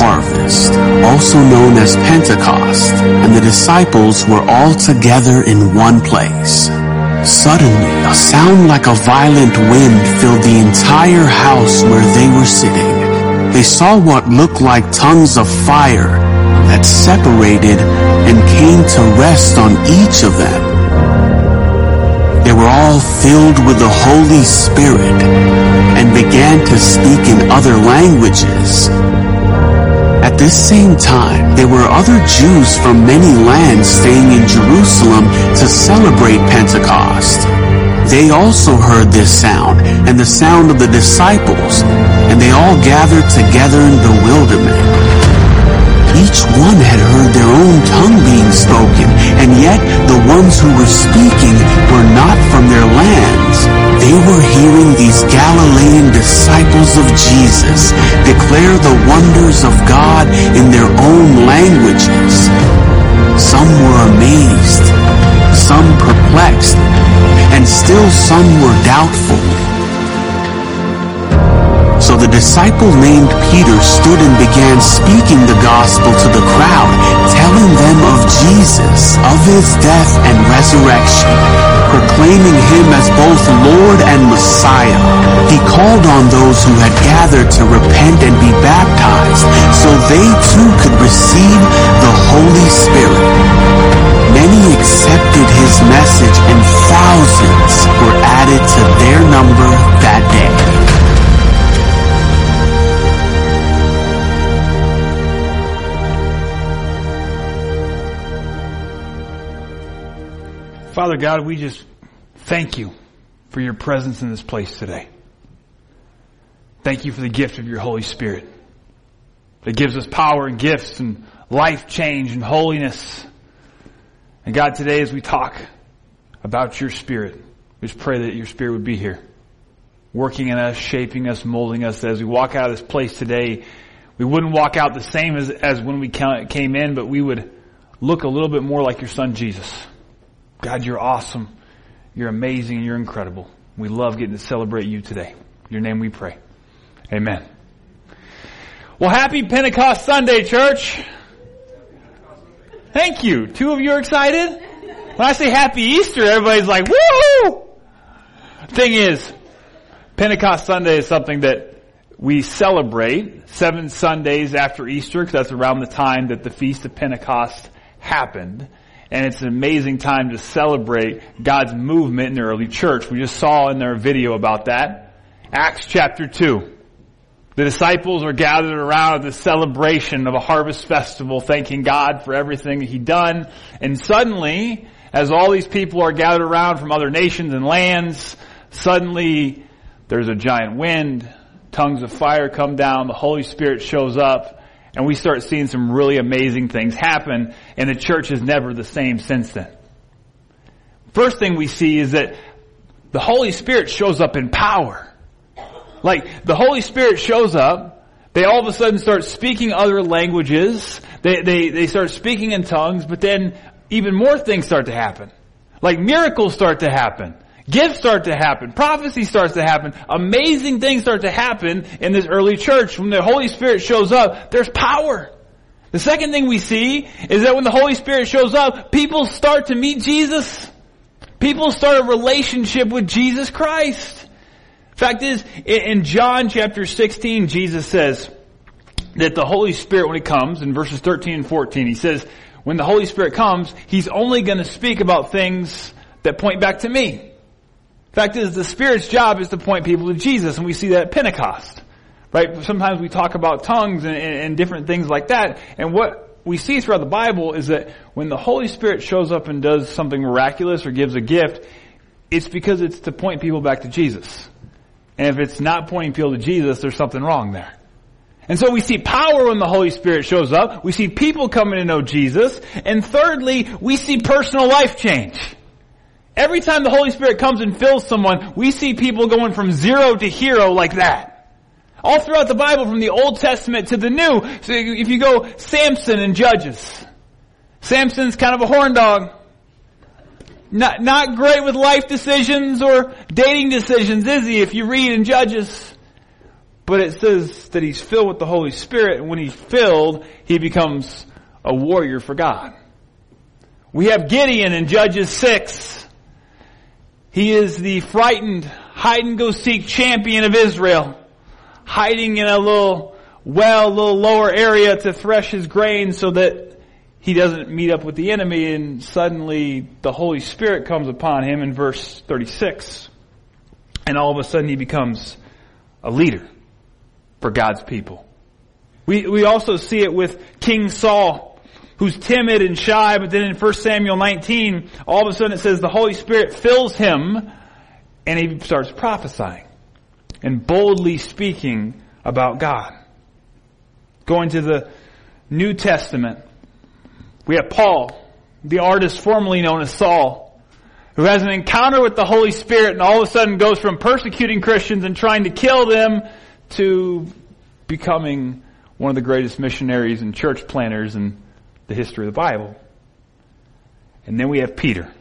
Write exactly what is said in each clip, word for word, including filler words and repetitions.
harvest, also known as Pentecost, and the disciples were all together in one place. Suddenly, a sound like a violent wind filled the entire house where they were sitting. They saw what looked like tongues of fire that separated and came to rest on each of them. They were all filled with the Holy Spirit and began to speak in other languages. At this same time, there were other Jews from many lands staying in Jerusalem to celebrate Pentecost. They also heard this sound and the sound of the disciples, and they all gathered together in bewilderment. Each one had heard their own tongue being spoken, and yet the ones who were speaking were not from their lands. They were hearing these Galilean disciples of Jesus declare the wonders of God in their own languages. Some were amazed, some perplexed, and still some were doubtful. So the disciple named Peter stood and began speaking the gospel to the crowd, telling them of Jesus, of his death and resurrection, proclaiming him as both Lord and Messiah. He called on those who had gathered to repent and be baptized, so they too could receive the Holy Spirit. Many accepted his message, and thousands were added to their number that day. Father God, we just thank you for your presence in this place today. Thank you for the gift of your Holy Spirit that gives us power and gifts and life change and holiness. And God, today as we talk about your Spirit, we just pray that your Spirit would be here, working in us, shaping us, molding us. As we walk out of this place today, we wouldn't walk out the same as, as when we came in, but we would look a little bit more like your Son Jesus. God, you're awesome. You're amazing and you're incredible. We love getting to celebrate you today. In your name we pray. Amen. Well, happy Pentecost Sunday, church. Thank you. Two of you are excited? When I say happy Easter, everybody's like, woo! Thing is, Pentecost Sunday is something that we celebrate seven Sundays after Easter, because that's around the time that the Feast of Pentecost happened. And it's an amazing time to celebrate God's movement in the early church. We just saw in their video about that. Acts chapter two. The disciples are gathered around at the celebration of a harvest festival, thanking God for everything He'd done. And suddenly, as all these people are gathered around from other nations and lands, suddenly there's a giant wind, tongues of fire come down, the Holy Spirit shows up, and we start seeing some really amazing things happen, and the church is never the same since then. First thing we see is that the Holy Spirit shows up in power. Like, the Holy Spirit shows up, they all of a sudden start speaking other languages, they, they, they start speaking in tongues, but then even more things start to happen. Like, miracles start to happen. Gifts start to happen. Prophecy starts to happen. Amazing things start to happen in this early church. When the Holy Spirit shows up, there's power. The second thing we see is that when the Holy Spirit shows up, people start to meet Jesus. People start a relationship with Jesus Christ. Fact is, in John chapter sixteen, Jesus says that the Holy Spirit, when He comes, in verses thirteen and fourteen, He says, when the Holy Spirit comes, He's only going to speak about things that point back to me. Fact is, the Spirit's job is to point people to Jesus, and we see that at Pentecost. Right? Sometimes we talk about tongues and, and, and different things like that, and what we see throughout the Bible is that when the Holy Spirit shows up and does something miraculous or gives a gift, it's because it's to point people back to Jesus. And if it's not pointing people to Jesus, there's something wrong there. And so we see power when the Holy Spirit shows up. We see people coming to know Jesus. And thirdly, we see personal life change. Every time the Holy Spirit comes and fills someone, we see people going from zero to hero like that. All throughout the Bible, from the Old Testament to the New. So if you go Samson and Judges. Samson's kind of a horn dog. Not, not great with life decisions or dating decisions, is he, if you read in Judges? But it says that he's filled with the Holy Spirit, and when he's filled, he becomes a warrior for God. We have Gideon in Judges six. He is the frightened hide-and-go-seek champion of Israel, hiding in a little well, a little lower area to thresh his grain so that he doesn't meet up with the enemy, and suddenly the Holy Spirit comes upon him in verse thirty-six. And all of a sudden he becomes a leader for God's people. We we also see it with King Saul, who's timid and shy, but then in First Samuel nineteen, all of a sudden it says the Holy Spirit fills him and he starts prophesying and boldly speaking about God. Going to the New Testament, we have Paul, the artist formerly known as Saul, who has an encounter with the Holy Spirit and all of a sudden goes from persecuting Christians and trying to kill them to becoming one of the greatest missionaries and church planters in the history of the Bible. And then we have Peter.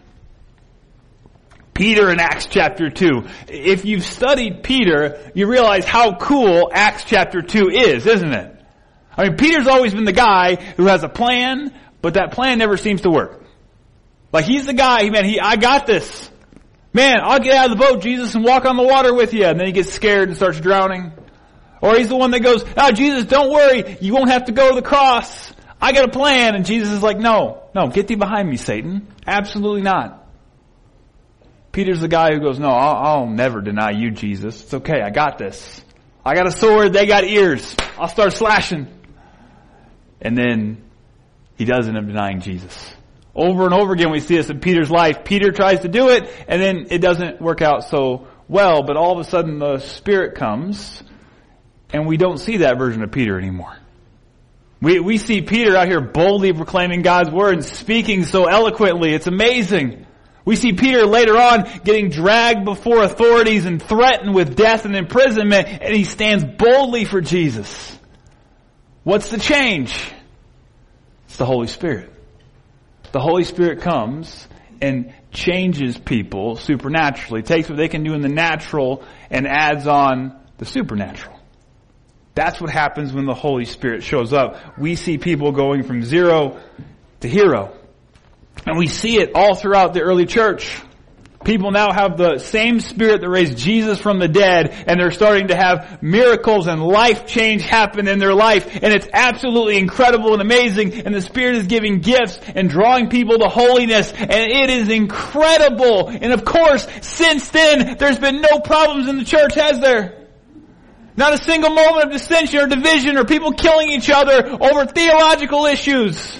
Peter in Acts chapter two. If you've studied Peter, you realize how cool Acts chapter two is, isn't it? I mean, Peter's always been the guy who has a plan, but that plan never seems to work. Like, he's the guy, man, he, I got this. Man, I'll get out of the boat, Jesus, and walk on the water with you. And then he gets scared and starts drowning. Or he's the one that goes, oh, Jesus, don't worry. You won't have to go to the cross. I got a plan. And Jesus is like, no, no, get thee behind me, Satan. Absolutely not. Peter's the guy who goes, no, I'll, I'll never deny you, Jesus. It's okay. I got this. I got a sword. They got ears. I'll start slashing. And then he does end up denying Jesus. Over and over again we see this in Peter's life. Peter tries to do it, and then it doesn't work out so well. But all of a sudden the Spirit comes, and we don't see that version of Peter anymore. We we see Peter out here boldly proclaiming God's word and speaking so eloquently. It's amazing. We see Peter later on getting dragged before authorities and threatened with death and imprisonment, and he stands boldly for Jesus. What's the change? It's the Holy Spirit. The Holy Spirit comes and changes people supernaturally, takes what they can do in the natural and adds on the supernatural. That's what happens when the Holy Spirit shows up. We see people going from zero to hero. And we see it all throughout the early church. People now have the same Spirit that raised Jesus from the dead, and they're starting to have miracles and life change happen in their life. And it's absolutely incredible and amazing. And the Spirit is giving gifts and drawing people to holiness. And it is incredible. And of course, since then, there's been no problems in the church, has there? Not a single moment of dissension or division or people killing each other over theological issues.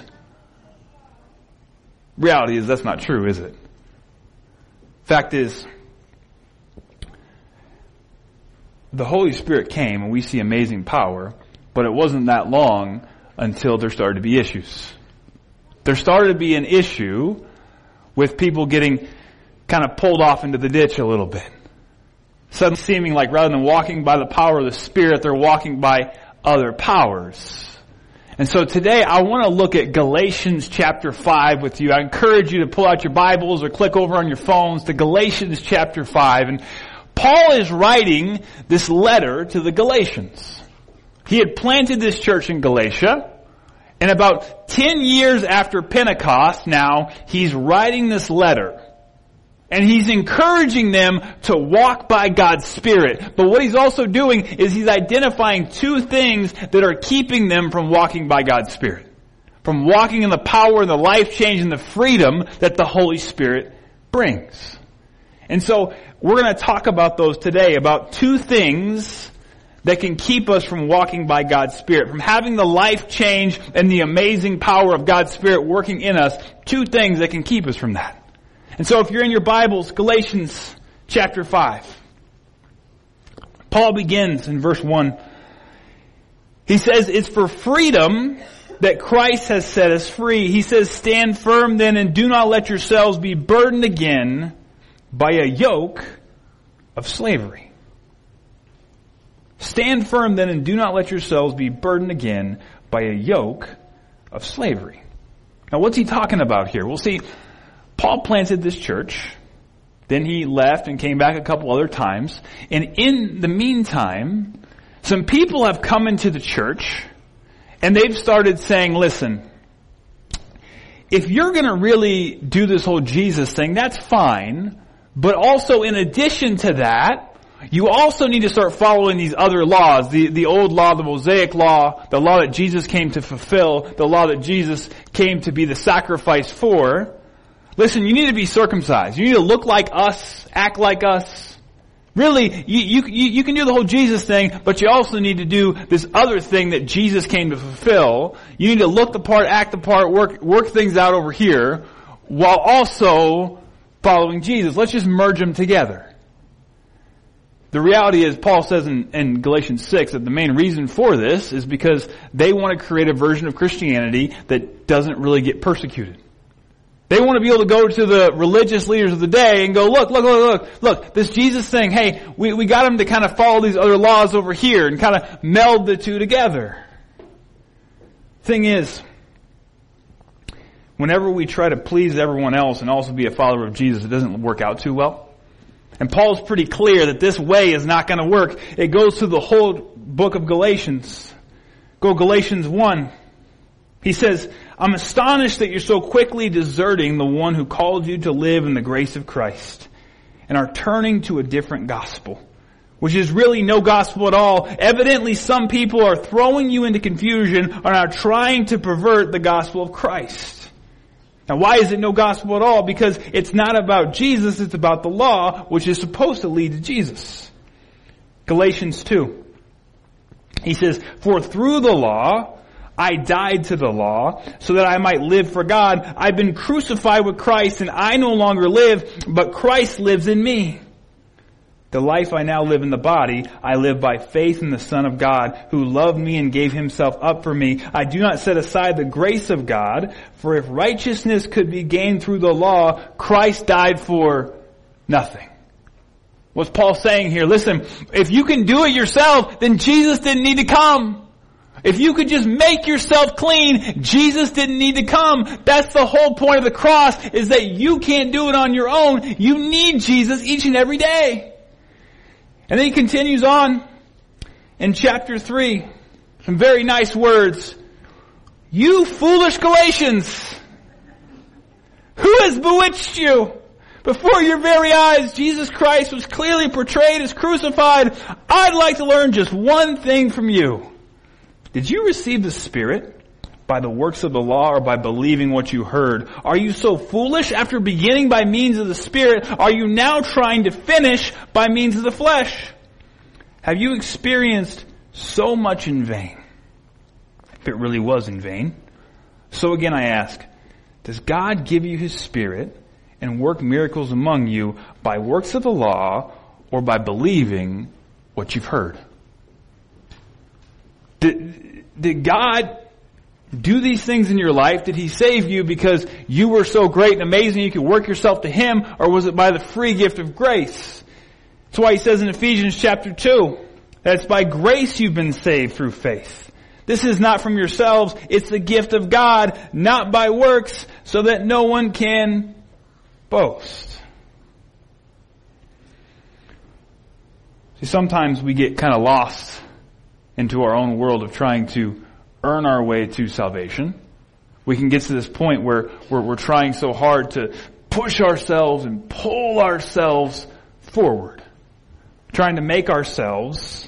Reality is that's not true, is it? Fact is, the Holy Spirit came and we see amazing power, but it wasn't that long until there started to be issues. There started to be an issue with people getting kind of pulled off into the ditch a little bit. Suddenly seeming like rather than walking by the power of the Spirit, they're walking by other powers. And so today I want to look at Galatians chapter five with you. I encourage you to pull out your Bibles or click over on your phones to Galatians chapter five. And Paul is writing this letter to the Galatians. He had planted this church in Galatia. And about ten years after Pentecost now, he's writing this letter. And he's encouraging them to walk by God's Spirit. But what he's also doing is he's identifying two things that are keeping them from walking by God's Spirit. From walking in the power and the life change and the freedom that the Holy Spirit brings. And so we're going to talk about those today, about two things that can keep us from walking by God's Spirit, from having the life change and the amazing power of God's Spirit working in us. Two things that can keep us from that. And so if you're in your Bibles, Galatians chapter five. Paul begins in verse one. He says, it's for freedom that Christ has set us free. He says, stand firm then and do not let yourselves be burdened again by a yoke of slavery. Stand firm then and do not let yourselves be burdened again by a yoke of slavery. Now what's he talking about here? We'll see. Paul planted this church, then he left and came back a couple other times, and in the meantime, Some people have come into the church and they've started saying, listen, if you're going to really do this whole Jesus thing, that's fine. But also in addition to that, you also need to start following these other laws. The, the old law, the Mosaic law, the law that Jesus came to fulfill, the law that Jesus came to be the sacrifice for. Listen, you need to be circumcised. You need to look like us, act like us. Really, you, you, you can do the whole Jesus thing, but you also need to do this other thing that Jesus came to fulfill. You need to look the part, act the part, work, work things out over here, while also following Jesus. Let's just merge them together. The reality is, Paul says in, in Galatians six that the main reason for this is because they want to create a version of Christianity that doesn't really get persecuted. They want to be able to go to the religious leaders of the day and go, look, look, look, look, look, this Jesus thing, hey, we, we got them to kind of follow these other laws over here and kind of meld the two together. Thing is, whenever we try to please everyone else and also be a follower of Jesus, it doesn't work out too well. And Paul's pretty clear that this way is not going to work. It goes through the whole book of Galatians. Go Galatians one. He says, I'm astonished that you're so quickly deserting the one who called you to live in the grace of Christ and are turning to a different gospel, which is really no gospel at all. Evidently, some people are throwing you into confusion and are trying to pervert the gospel of Christ. Now, why is it no gospel at all? Because it's not about Jesus, it's about the law, which is supposed to lead to Jesus. Galatians two. He says, for through the law, I died to the law so that I might live for God. I've been crucified with Christ and I no longer live, but Christ lives in me. The life I now live in the body, I live by faith in the Son of God who loved me and gave himself up for me. I do not set aside the grace of God, for if righteousness could be gained through the law, Christ died for nothing. What's Paul saying here? Listen, if you can do it yourself, then Jesus didn't need to come. If you could just make yourself clean, Jesus didn't need to come. That's the whole point of the cross, is that you can't do it on your own. You need Jesus each and every day. And then he continues on in chapter three. Some very nice words. You foolish Galatians! Who has bewitched you? Before your very eyes, Jesus Christ was clearly portrayed as crucified. I'd like to learn just one thing from you. Did you receive the Spirit by the works of the law or by believing what you heard? Are you so foolish? After beginning by means of the Spirit, are you now trying to finish by means of the flesh? Have you experienced so much in vain? If it really was in vain. So again I ask, does God give you His Spirit and work miracles among you by works of the law or by believing what you've heard? Did, did God do these things in your life? Did He save you because you were so great and amazing you could work yourself to Him? Or was it by the free gift of grace? That's why He says in Ephesians chapter two, that it's by grace you've been saved through faith. This is not from yourselves, it's the gift of God, not by works, so that no one can boast. See, sometimes we get kind of lost into our own world of trying to earn our way to salvation. We can get to this point where we're, we're trying so hard to push ourselves and pull ourselves forward. Trying to make ourselves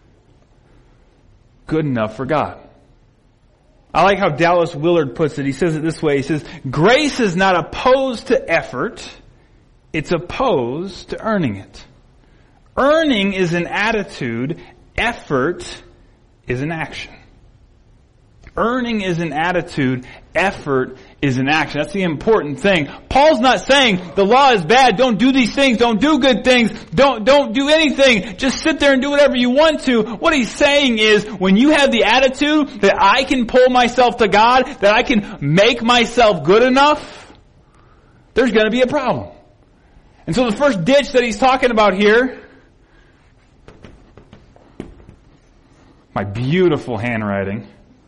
good enough for God. I like how Dallas Willard puts it. He says it this way. He says, grace is not opposed to effort. It's opposed to earning it. Earning is an attitude. Effort is an action. Earning is an attitude. Effort is an action. That's the important thing. Paul's not saying the law is bad. Don't do these things. Don't do good things. Don't, don't do anything. Just sit there and do whatever you want to. What he's saying is when you have the attitude that I can pull myself to God, that I can make myself good enough, there's going to be a problem. And so the first ditch that he's talking about here, my beautiful handwriting,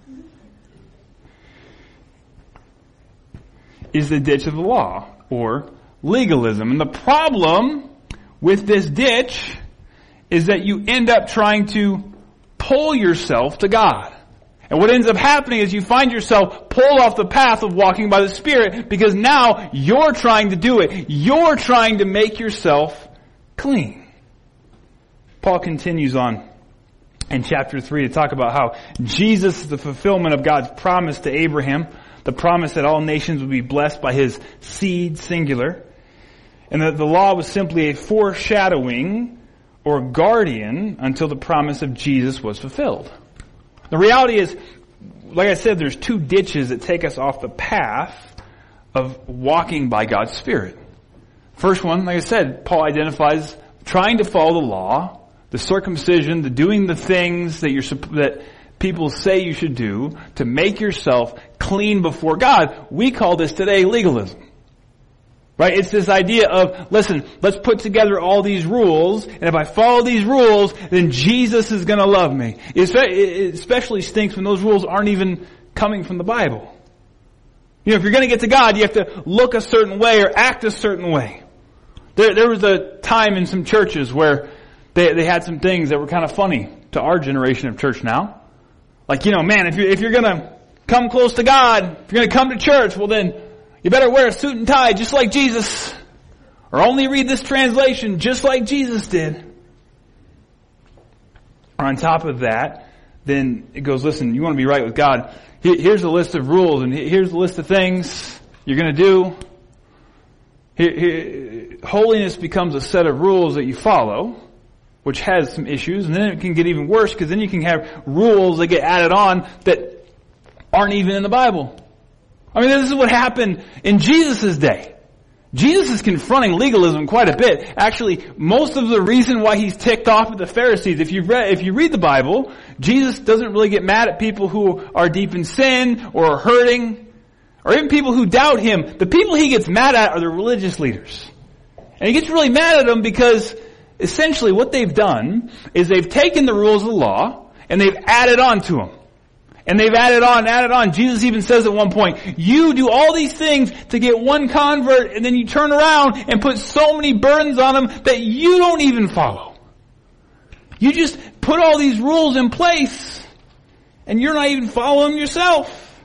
is the ditch of the law, or legalism. And the problem with this ditch is that you end up trying to pull yourself to God. And what ends up happening is you find yourself pulled off the path of walking by the Spirit because now you're trying to do it. You're trying to make yourself clean. Paul continues on in chapter three to talk about how Jesus is the fulfillment of God's promise to Abraham, the promise that all nations would be blessed by his seed, singular, and that the law was simply a foreshadowing or guardian until the promise of Jesus was fulfilled. The reality is, like I said, there's two ditches that take us off the path of walking by God's Spirit. First one, like I said, Paul identifies trying to follow the law, the circumcision, the doing the things that you're that people say you should do to make yourself clean before God. We call this today legalism. Right? It's this idea of, listen, let's put together all these rules, and if I follow these rules, then Jesus is going to love me. It especially stinks when those rules aren't even coming from the Bible. You know, if you're going to get to God, you have to look a certain way or act a certain way. There, there was a time in some churches where they, they had some things that were kind of funny to our generation of church now. Like, you know, man, if you're, if you're going to come close to God, if you're going to come to church, well then, you better wear a suit and tie just like Jesus. Or only read this translation just like Jesus did. Or on top of that, then it goes, listen, you want to be right with God. Here's a list of rules and here's a list of things you're going to do. Here, here, holiness becomes a set of rules that you follow, which has some issues. And then it can get even worse because then you can have rules that get added on that aren't even in the Bible. I mean, this is what happened in Jesus' day. Jesus is confronting legalism quite a bit. Actually, most of the reason why he's ticked off at the Pharisees, if you read, if you read the Bible, Jesus doesn't really get mad at people who are deep in sin or are hurting, or even people who doubt him. The people he gets mad at are the religious leaders. And he gets really mad at them because essentially what they've done is they've taken the rules of the law and they've added on to them. And they've added on, added on. Jesus even says at one point, you do all these things to get one convert, and then you turn around and put so many burdens on them that you don't even follow. You just put all these rules in place, and you're not even following them yourself.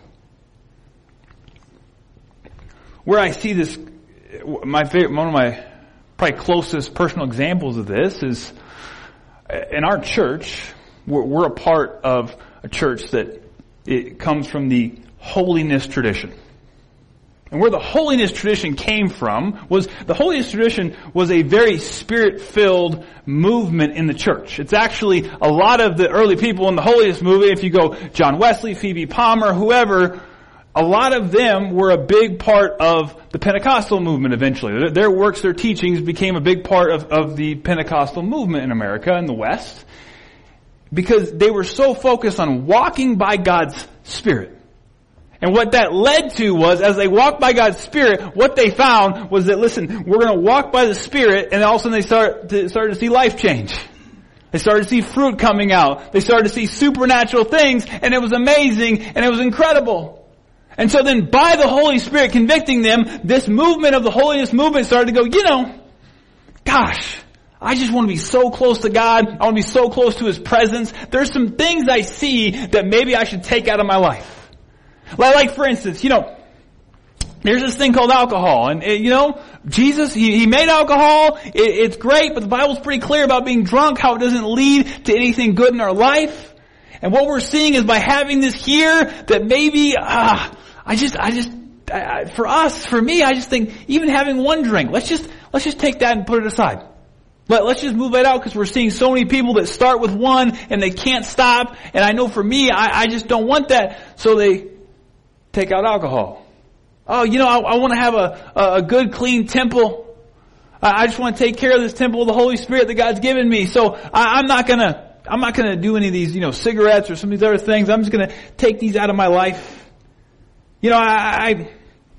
Where I see this, my favorite, one of my probably closest personal examples of this is in our church. We're, we're a part of a church that it comes from the holiness tradition. And where the holiness tradition came from was, the holiness tradition was a very spirit-filled movement in the church. It's actually a lot of the early people in the holiness movement, if you go John Wesley, Phoebe Palmer, whoever, a lot of them were a big part of the Pentecostal movement eventually. Their works, their teachings became a big part of, of the Pentecostal movement in America, in the West. Because they were so focused on walking by God's Spirit. And what that led to was, as they walked by God's Spirit, what they found was that, listen, we're going to walk by the Spirit, and all of a sudden they start to, started to see life change. They started to see fruit coming out. They started to see supernatural things, and it was amazing, and it was incredible. And so then by the Holy Spirit convicting them, this movement of the holiness movement started to go, you know, gosh, I just want to be so close to God. I want to be so close to His presence. There's some things I see that maybe I should take out of my life. Like, like for instance, you know, there's this thing called alcohol. And, you know, Jesus, He, he made alcohol. It, it's great, but the Bible's pretty clear about being drunk, how it doesn't lead to anything good in our life. And what we're seeing is by having this here, that maybe, ah, I just, I just, I, for us, for me, I just think even having one drink, let's just, let's just take that and put it aside. But let's just move it out because we're seeing so many people that start with one and they can't stop. And I know for me, I, I just don't want that. So they take out alcohol. Oh, you know, I, I want to have a, a good, clean temple. I, I just want to take care of this temple of the Holy Spirit that God's given me. So I, I'm not going to, I'm not going to do any of these, you know, cigarettes or some of these other things. I'm just going to take these out of my life. You know, I, I,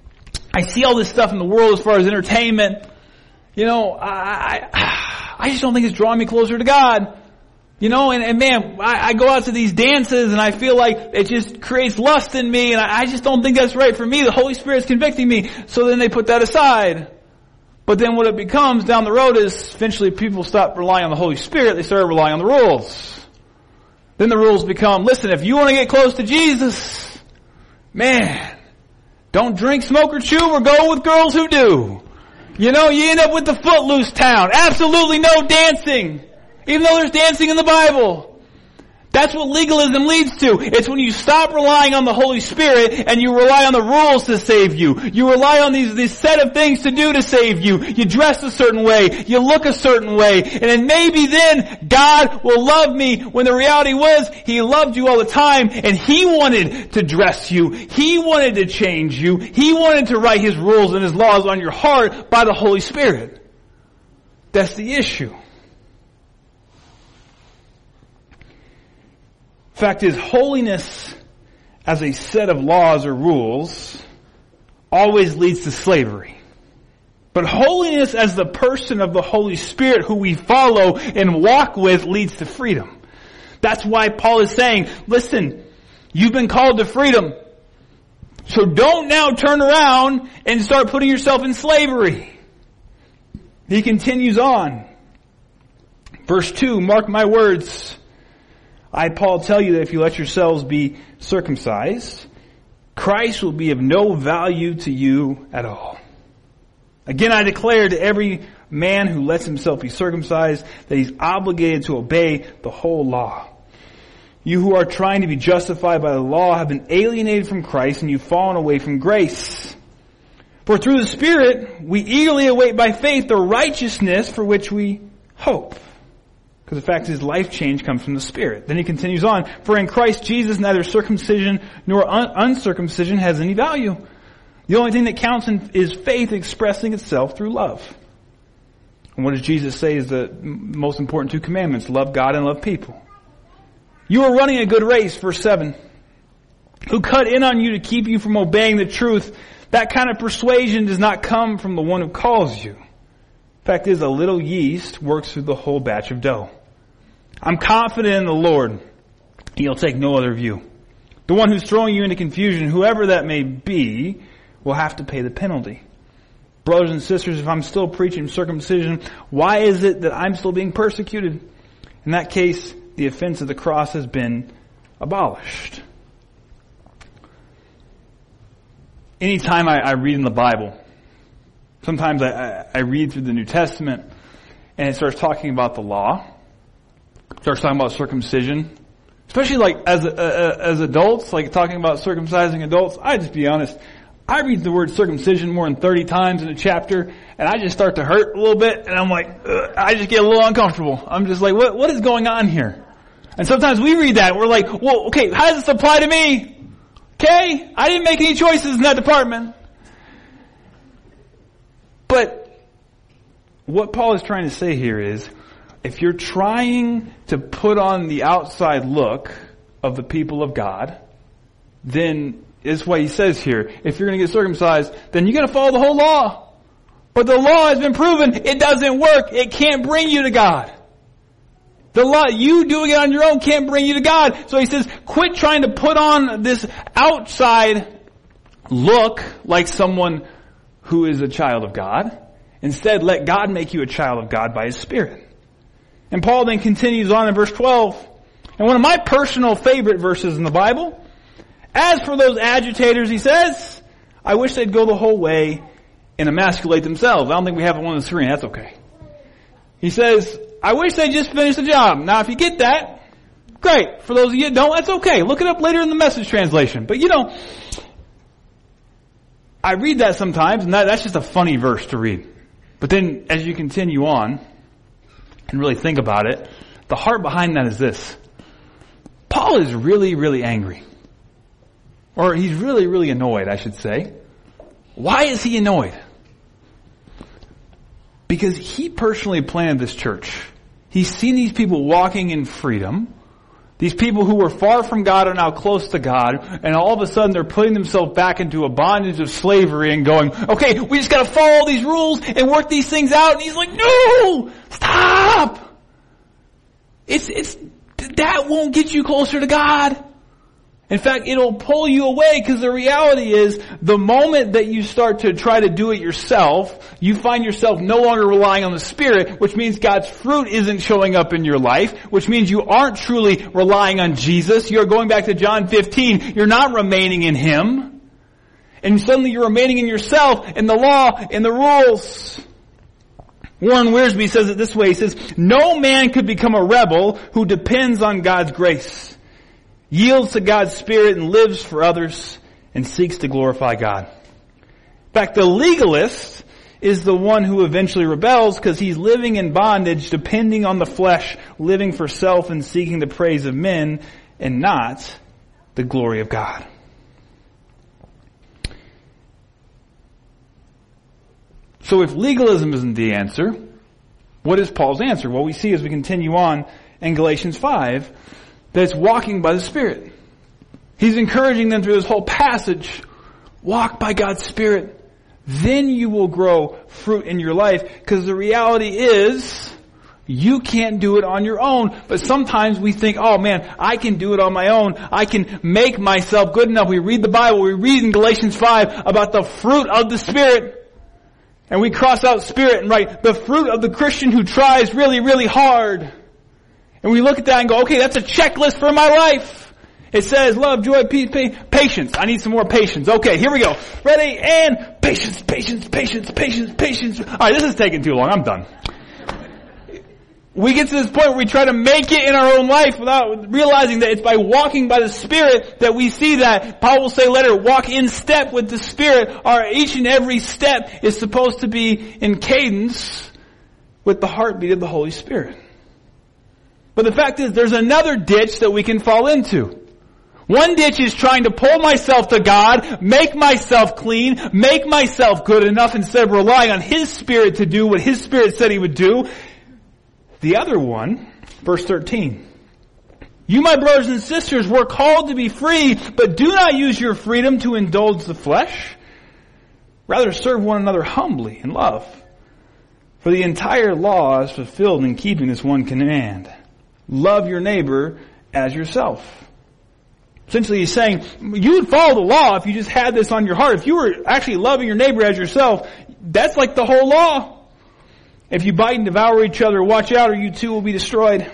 I see all this stuff in the world as far as entertainment. You know, I, I I just don't think it's drawing me closer to God. You know, and, and man, I, I go out to these dances and I feel like it just creates lust in me and I, I just don't think that's right for me. The Holy Spirit's convicting me. So then they put that aside. But then what it becomes down the road is eventually people stop relying on the Holy Spirit. They start relying on the rules. Then the rules become, listen, if you want to get close to Jesus, man, don't drink, smoke, or chew, or go with girls who do. You know, you end up with the footloose town. Absolutely no dancing. Even though there's dancing in the Bible. That's what legalism leads to. It's when you stop relying on the Holy Spirit and you rely on the rules to save you. You rely on these, these set of things to do to save you. You dress a certain way. You look a certain way. And then maybe then God will love me, when the reality was He loved you all the time and He wanted to dress you. He wanted to change you. He wanted to write His rules and His laws on your heart by the Holy Spirit. That's the issue. Fact is, holiness as a set of laws or rules always leads to slavery. But holiness as the person of the Holy Spirit who we follow and walk with leads to freedom. That's why Paul is saying, listen, you've been called to freedom. So don't now turn around and start putting yourself in slavery. He continues on. Verse two, mark my words. I, Paul, tell you that if you let yourselves be circumcised, Christ will be of no value to you at all. Again, I declare to every man who lets himself be circumcised that he's obligated to obey the whole law. You who are trying to be justified by the law have been alienated from Christ, and you've fallen away from grace. For through the Spirit, we eagerly await by faith the righteousness for which we hope. Because the fact is, life change comes from the Spirit. Then he continues on, for in Christ Jesus neither circumcision nor un- uncircumcision has any value. The only thing that counts in, is faith expressing itself through love. And what does Jesus say is the most important two commandments? Love God and love people. You are running a good race, verse seven. Who cut in on you to keep you from obeying the truth. That kind of persuasion does not come from the one who calls you. Fact is, a little yeast works through the whole batch of dough. I'm confident in the Lord. He'll take no other view. The one who's throwing you into confusion, whoever that may be, will have to pay the penalty. Brothers and sisters, if I'm still preaching circumcision, why is it that I'm still being persecuted? In that case, the offense of the cross has been abolished. Anytime I, I read in the Bible, sometimes I, I, I read through the New Testament and it starts talking about the law, starts talking about circumcision, especially like as uh, as adults, like talking about circumcising adults. I just be honest, I read the word circumcision more than thirty times in a chapter, and I just start to hurt a little bit, and I'm like, ugh, I just get a little uncomfortable. I'm just like, what what is going on here? And sometimes we read that, and we're like, well, okay, how does this apply to me? Okay, I didn't make any choices in that department. But what Paul is trying to say here is, if you're trying to put on the outside look of the people of God, then is what he says here. If you're going to get circumcised, then you got to follow the whole law. But the law has been proven it doesn't work. It can't bring you to God. The law, you doing it on your own can't bring you to God. So he says, quit trying to put on this outside look like someone who is a child of God. Instead, let God make you a child of God by His Spirit. And Paul then continues on in verse twelve. And one of my personal favorite verses in the Bible. As for those agitators, he says, I wish they'd go the whole way and emasculate themselves. I don't think we have it on the screen. That's okay. He says, I wish they'd just finish the job. Now, if you get that, great. For those of you that don't, that's okay. Look it up later in the Message translation. But you know, I read that sometimes, and that, that's just a funny verse to read. But then, as you continue on and really think about it, the heart behind that is this. Paul is really, really angry. Or he's really, really annoyed, I should say. Why is he annoyed? Because he personally planted this church. He's seen these people walking in freedom. These people who were far from God are now close to God. And all of a sudden they're putting themselves back into a bondage of slavery and going, okay, we just got to follow these rules and work these things out. And he's like, no! Stop! It's, it's, that won't get you closer to God. In fact, it'll pull you away, because the reality is, the moment that you start to try to do it yourself, you find yourself no longer relying on the Spirit, which means God's fruit isn't showing up in your life, which means you aren't truly relying on Jesus. You're going back to John fifteen. You're not remaining in Him. And suddenly you're remaining in yourself, in the law, in the rules. Warren Wiersbe says it this way. He says, no man could become a rebel who depends on God's grace, yields to God's Spirit and lives for others and seeks to glorify God. In fact, the legalist is the one who eventually rebels, because he's living in bondage, depending on the flesh, living for self and seeking the praise of men and not the glory of God. So if legalism isn't the answer, what is Paul's answer? Well, we see as we continue on in Galatians five, that it's walking by the Spirit. He's encouraging them through this whole passage. Walk by God's Spirit. Then you will grow fruit in your life. Because the reality is, you can't do it on your own. But sometimes we think, oh man, I can do it on my own. I can make myself good enough. We read the Bible. We read in Galatians five about the fruit of the Spirit. And we cross out Spirit and write the fruit of the Christian who tries really, really hard. And we look at that and go, okay, that's a checklist for my life. It says love, joy, peace, patience. I need some more patience. Okay, here we go. Ready? And patience, patience, patience, patience, patience. All right, this is taking too long. I'm done. We get to this point where we try to make it in our own life without realizing that it's by walking by the Spirit that we see that. Paul will say later, walk in step with the Spirit. Our each and every step is supposed to be in cadence with the heartbeat of the Holy Spirit. But the fact is, there's another ditch that we can fall into. One ditch is trying to pull myself to God, make myself clean, make myself good enough instead of relying on His Spirit to do what His Spirit said He would do. The other one, verse thirteen. You, my brothers and sisters, were called to be free, but do not use your freedom to indulge the flesh. Rather serve one another humbly in love. For the entire law is fulfilled in keeping this one command. Love your neighbor as yourself. Essentially he's saying, you would follow the law if you just had this on your heart. If you were actually loving your neighbor as yourself, that's like the whole law. If you bite and devour each other, watch out or you too will be destroyed.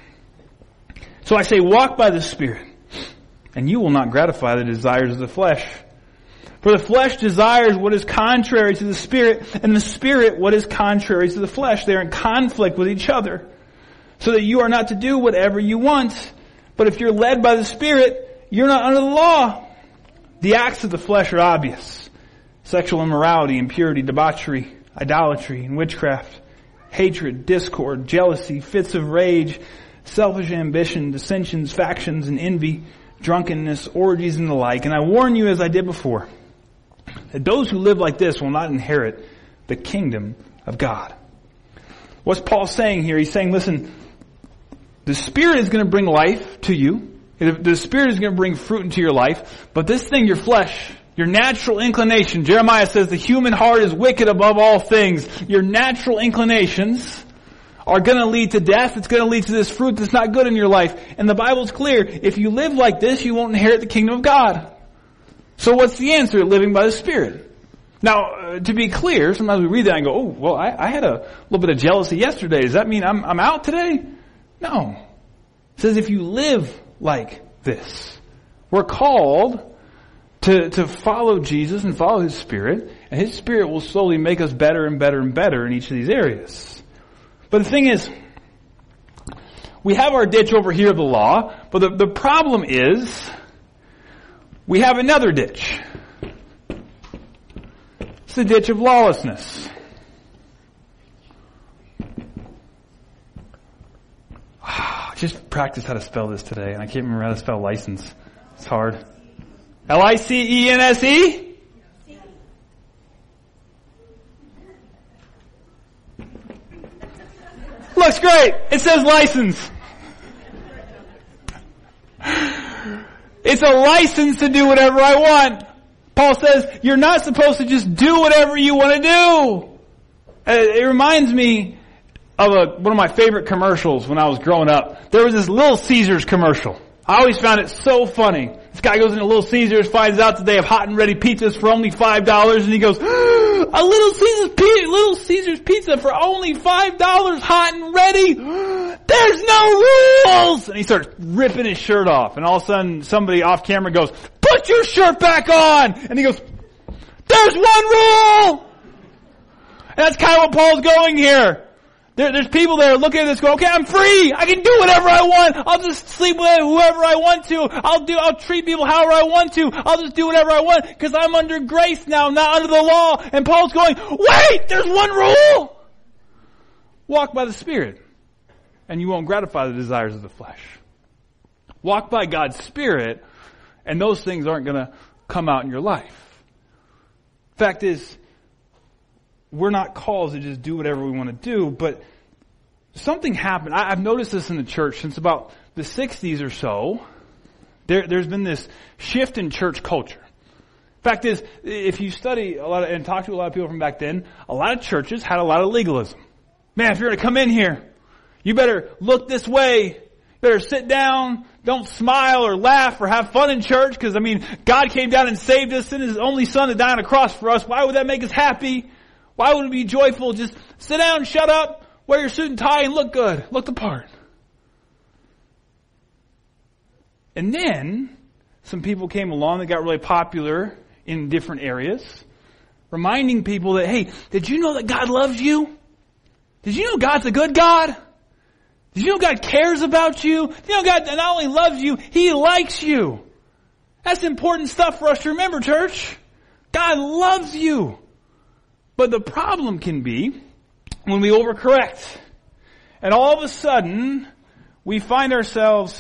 So I say, walk by the Spirit, and you will not gratify the desires of the flesh. For the flesh desires what is contrary to the Spirit, and the Spirit what is contrary to the flesh. They are in conflict with each other. So that you are not to do whatever you want. But if you're led by the Spirit, you're not under the law. The acts of the flesh are obvious. Sexual immorality, impurity, debauchery, idolatry, and witchcraft. Hatred, discord, jealousy, fits of rage, selfish ambition, dissensions, factions, and envy, drunkenness, orgies, and the like. And I warn you, as I did before, that those who live like this will not inherit the kingdom of God. What's Paul saying here? He's saying, listen, the Spirit is going to bring life to you. The Spirit is going to bring fruit into your life. But this thing, your flesh, your natural inclination, Jeremiah says the human heart is wicked above all things. Your natural inclinations are going to lead to death. It's going to lead to this fruit that's not good in your life. And the Bible's clear. If you live like this, you won't inherit the kingdom of God. So what's the answer? Living by the Spirit. Now, uh, to be clear, sometimes we read that and go, oh, well, I, I had a little bit of jealousy yesterday. Does that mean I'm, I'm out today? No. It says if you live like this, we're called to, to follow Jesus and follow His Spirit, and His Spirit will slowly make us better and better and better in each of these areas. But the thing is, we have our ditch over here of the law, but the, the problem is, we have another ditch. It's the ditch of lawlessness. I just practiced how to spell this today, and I can't remember how to spell license. It's hard. L I C E N S E? Looks great. It says license. It's a license to do whatever I want. Paul says you're not supposed to just do whatever you want to do. It reminds me of a, one of my favorite commercials when I was growing up. There was this Little Caesars commercial. I always found it so funny. This guy goes into Little Caesars, finds out that they have hot and ready pizzas for only five dollars, and he goes, a Little Caesars, pi- Little Caesars pizza for only five dollars, hot and ready? There's no rules! And he starts ripping his shirt off, and all of a sudden somebody off camera goes, put your shirt back on! And he goes, there's one rule! And that's kind of what Paul's going here. There, there's people that are looking at this going, okay, I'm free. I can do whatever I want. I'll just sleep with whoever I want to. I'll do, I'll treat people however I want to. I'll just do whatever I want because I'm under grace now, not under the law. And Paul's going, wait, there's one rule. Walk by the Spirit and you won't gratify the desires of the flesh. Walk by God's Spirit and those things aren't going to come out in your life. Fact is, we're not called to just do whatever we want to do, but something happened. I, I've noticed this in the church since about the sixties or so. There, there's been this shift in church culture. Fact is, if you study a lot of, and talk to a lot of people from back then, a lot of churches had a lot of legalism. Man, if you're going to come in here, you better look this way. You better sit down. Don't smile or laugh or have fun in church because, I mean, God came down and saved us, sent His only Son to die on a cross for us. Why would that make us happy? Why would it be joyful? Just sit down, shut up, wear your suit and tie, and look good. Look the part. And then, some people came along that got really popular in different areas, reminding people that, hey, did you know that God loves you? Did you know God's a good God? Did you know God cares about you? Did you know God not only loves you, He likes you? That's important stuff for us to remember, church. God loves you. But the problem can be when we overcorrect. And all of a sudden, we find ourselves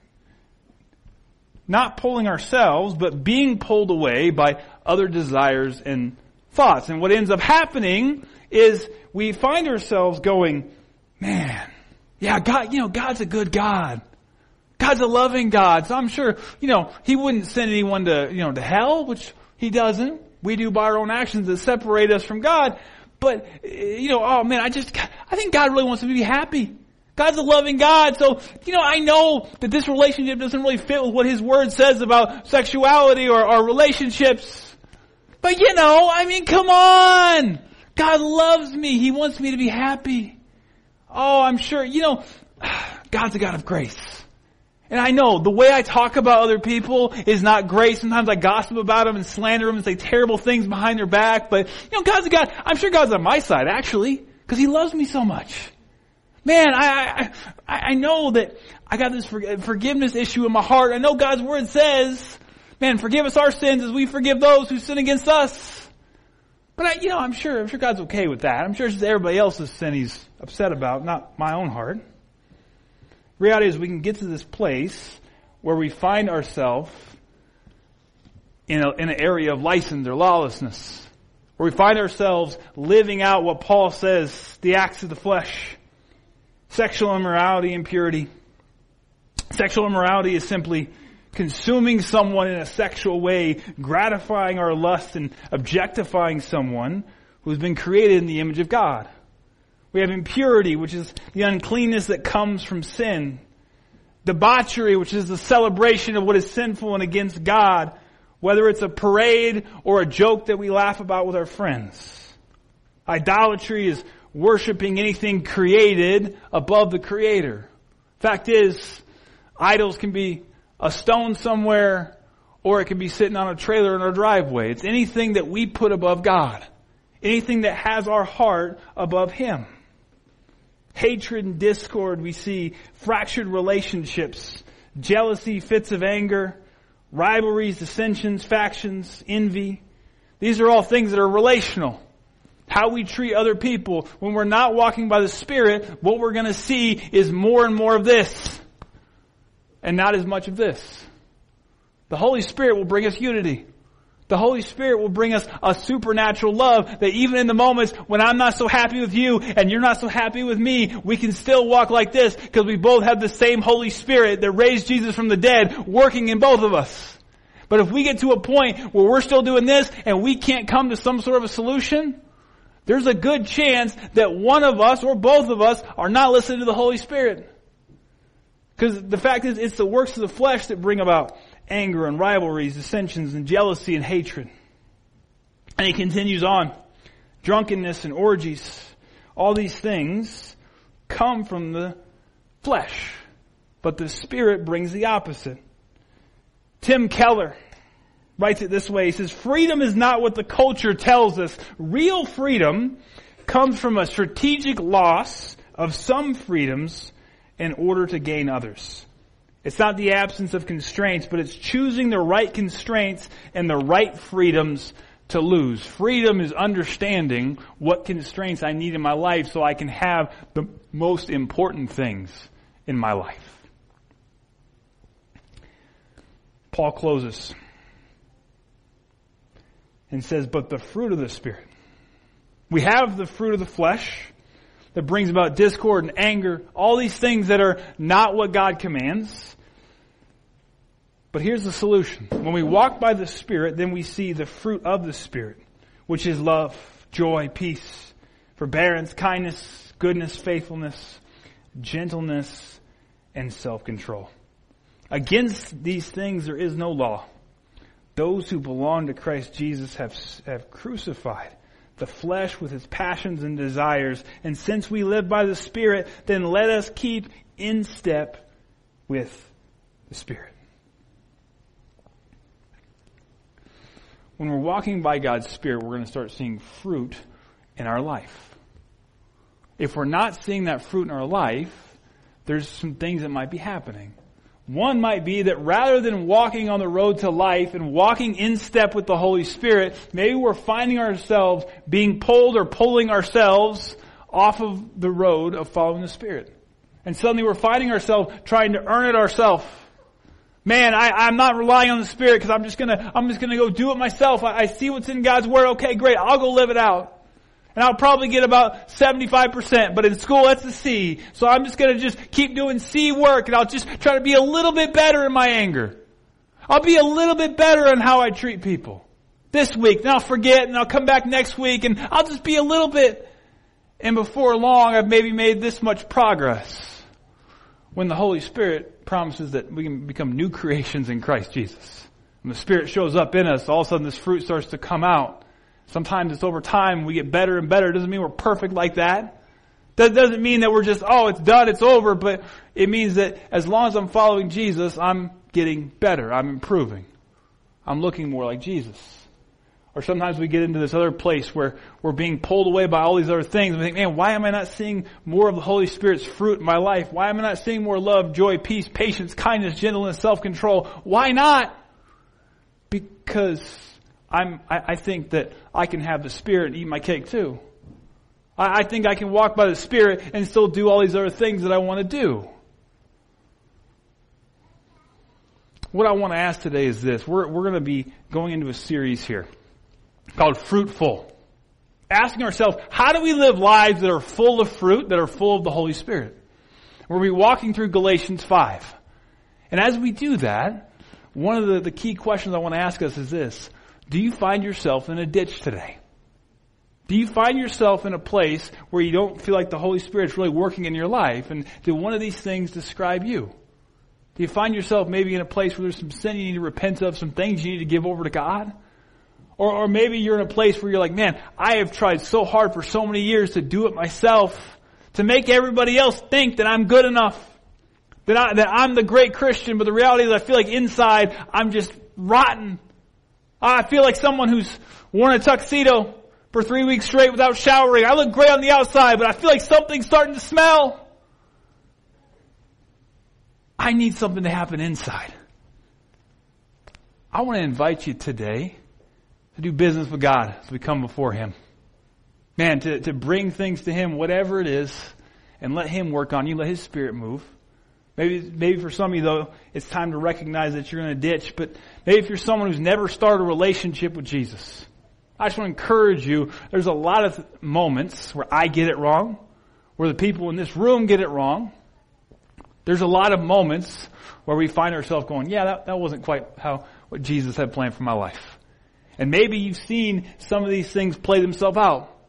not pulling ourselves, but being pulled away by other desires and thoughts. And what ends up happening is we find ourselves going, man, yeah, God, you know, God's a good God. God's a loving God. So I'm sure, you know, He wouldn't send anyone to, you know, to hell, which He doesn't. We do by our own actions that separate us from God. But, you know, oh man, I just, I think God really wants me to be happy. God's a loving God. So, you know, I know that this relationship doesn't really fit with what His Word says about sexuality or, or relationships. But you know, I mean, come on. God loves me. He wants me to be happy. Oh, I'm sure, you know, God's a God of grace. And I know the way I talk about other people is not great. Sometimes I gossip about them and slander them and say terrible things behind their back. But, you know, God's a God. I'm sure God's on my side, actually, because He loves me so much. Man, I, I, I know that I got this forgiveness issue in my heart. I know God's Word says, man, forgive us our sins as we forgive those who sin against us. But, I, you know, I'm sure, I'm sure God's okay with that. I'm sure it's just everybody else's sin He's upset about, not my own heart. Reality is we can get to this place where we find ourselves in, a, in an area of license or lawlessness, where we find ourselves living out what Paul says, the acts of the flesh, sexual immorality, impurity. Sexual immorality is simply consuming someone in a sexual way, gratifying our lust and objectifying someone who's been created in the image of God. We have impurity, which is the uncleanness that comes from sin. Debauchery, which is the celebration of what is sinful and against God, whether it's a parade or a joke that we laugh about with our friends. Idolatry is worshiping anything created above the Creator. Fact is, idols can be a stone somewhere, or it can be sitting on a trailer in our driveway. It's anything that we put above God. Anything that has our heart above Him. Hatred and discord, we see fractured relationships, jealousy, fits of anger, rivalries, dissensions, factions, envy. These are all things that are relational. How we treat other people. When we're not walking by the Spirit, what we're going to see is more and more of this, and not as much of this. The Holy Spirit will bring us unity. The Holy Spirit will bring us a supernatural love that even in the moments when I'm not so happy with you and you're not so happy with me, we can still walk like this because we both have the same Holy Spirit that raised Jesus from the dead working in both of us. But if we get to a point where we're still doing this and we can't come to some sort of a solution, there's a good chance that one of us or both of us are not listening to the Holy Spirit. Because the fact is, it's the works of the flesh that bring about anger and rivalries, dissensions and jealousy and hatred. And he continues on. Drunkenness and orgies, all these things come from the flesh. But the Spirit brings the opposite. Tim Keller writes it this way. He says, freedom is not what the culture tells us. Real freedom comes from a strategic loss of some freedoms in order to gain others. It's not the absence of constraints, but it's choosing the right constraints and the right freedoms to lose. Freedom is understanding what constraints I need in my life so I can have the most important things in my life. Paul closes and says, but the fruit of the Spirit. We have the fruit of the flesh that brings about discord and anger, all these things that are not what God commands. But here's the solution. When we walk by the Spirit, then we see the fruit of the Spirit, which is love, joy, peace, forbearance, kindness, goodness, faithfulness, gentleness, and self-control. Against these things there is no law. Those who belong to Christ Jesus have, have crucified the flesh with its passions and desires. And since we live by the Spirit, then let us keep in step with the Spirit. When we're walking by God's Spirit, we're going to start seeing fruit in our life. If we're not seeing that fruit in our life, there's some things that might be happening. One might be that rather than walking on the road to life and walking in step with the Holy Spirit, maybe we're finding ourselves being pulled or pulling ourselves off of the road of following the Spirit. And suddenly we're finding ourselves trying to earn it ourselves. Man, I, I'm not relying on the Spirit because I'm just gonna, I'm just gonna go do it myself. I, I see what's in God's Word. Okay, great. I'll go live it out. And I'll probably get about seventy-five percent, but in school that's a C. So I'm just gonna just keep doing C work and I'll just try to be a little bit better in my anger. I'll be a little bit better in how I treat people. This week, then I'll forget and I'll come back next week and I'll just be a little bit. And before long, I've maybe made this much progress. When the Holy Spirit promises that we can become new creations in Christ Jesus. When the Spirit shows up in us, all of a sudden this fruit starts to come out. Sometimes it's over time, we get better and better. It doesn't mean we're perfect like that. That doesn't mean that we're just, oh, it's done, it's over. But it means that as long as I'm following Jesus, I'm getting better. I'm improving. I'm looking more like Jesus. Or sometimes we get into this other place where we're being pulled away by all these other things. We think, man, why am I not seeing more of the Holy Spirit's fruit in my life? Why am I not seeing more love, joy, peace, patience, kindness, gentleness, self-control? Why not? Because I'm, I, I think that I can have the Spirit and eat my cake too. I, I think I can walk by the Spirit and still do all these other things that I want to do. What I want to ask today is this. We're, we're going to be going into a series here called Fruitful. Asking ourselves, how do we live lives that are full of fruit, that are full of the Holy Spirit? We'll be walking through Galatians five. And as we do that, one of the, the key questions I want to ask us is this. Do you find yourself in a ditch today? Do you find yourself in a place where you don't feel like the Holy Spirit's really working in your life? And do one of these things describe you? Do you find yourself maybe in a place where there's some sin you need to repent of, some things you need to give over to God? Or, or maybe you're in a place where you're like, man, I have tried so hard for so many years to do it myself, to make everybody else think that I'm good enough, that, I, that I'm the great Christian, but the reality is I feel like inside I'm just rotten. I feel like someone who's worn a tuxedo for three weeks straight without showering. I look great on the outside, but I feel like something's starting to smell. I need something to happen inside. I want to invite you today to do business with God as we come before Him. Man, to, to bring things to Him, whatever it is, and let Him work on you, let His Spirit move. Maybe, maybe for some of you, though, it's time to recognize that you're in a ditch. But maybe if you're someone who's never started a relationship with Jesus, I just want to encourage you. There's a lot of moments where I get it wrong, where the people in this room get it wrong. There's a lot of moments where we find ourselves going, yeah, that, that wasn't quite how what Jesus had planned for my life. And maybe you've seen some of these things play themselves out.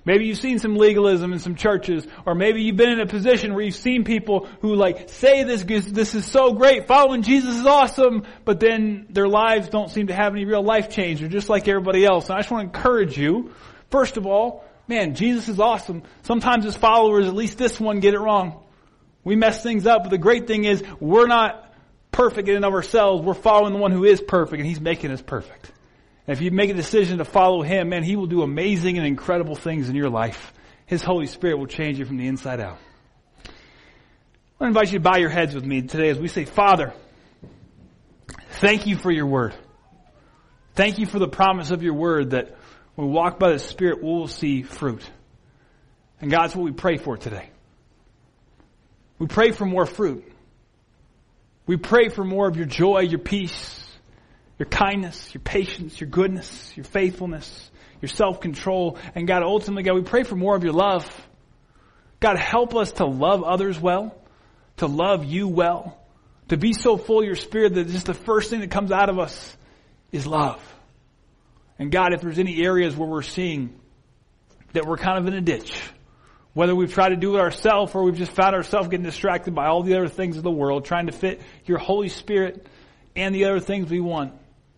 Maybe you've seen some legalism in some churches, or maybe you've been in a position where you've seen people who like say this, this is so great, following Jesus is awesome, but then their lives don't seem to have any real life change. They're just like everybody else. And I just want to encourage you, first of all, man, Jesus is awesome. Sometimes as followers, at least this one, get it wrong. We mess things up, but the great thing is we're not perfect in and of ourselves. We're following the one who is perfect, and He's making us perfect. And if you make a decision to follow Him, man, He will do amazing and incredible things in your life. His Holy Spirit will change you from the inside out. I want to invite you to bow your heads with me today as we say, Father, thank you for your word. Thank you for the promise of your word that when we walk by the Spirit, we will see fruit. And God, that's what we pray for today. We pray for more fruit. We pray for more of your joy, your peace, your kindness, your patience, your goodness, your faithfulness, your self-control. And God, ultimately, God, we pray for more of your love. God, help us to love others well, to love you well, to be so full of your Spirit that just the first thing that comes out of us is love. And God, if there's any areas where we're seeing that we're kind of in a ditch, whether we've tried to do it ourselves or we've just found ourselves getting distracted by all the other things of the world, trying to fit your Holy Spirit and the other things we want,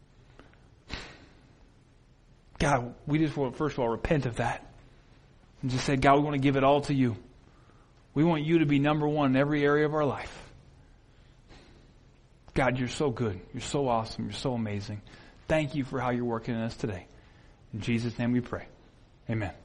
God, we just want, first of all, repent of that. And just say, God, we want to give it all to you. We want you to be number one in every area of our life. God, you're so good. You're so awesome. You're so amazing. Thank you for how you're working in us today. In Jesus' name we pray. Amen.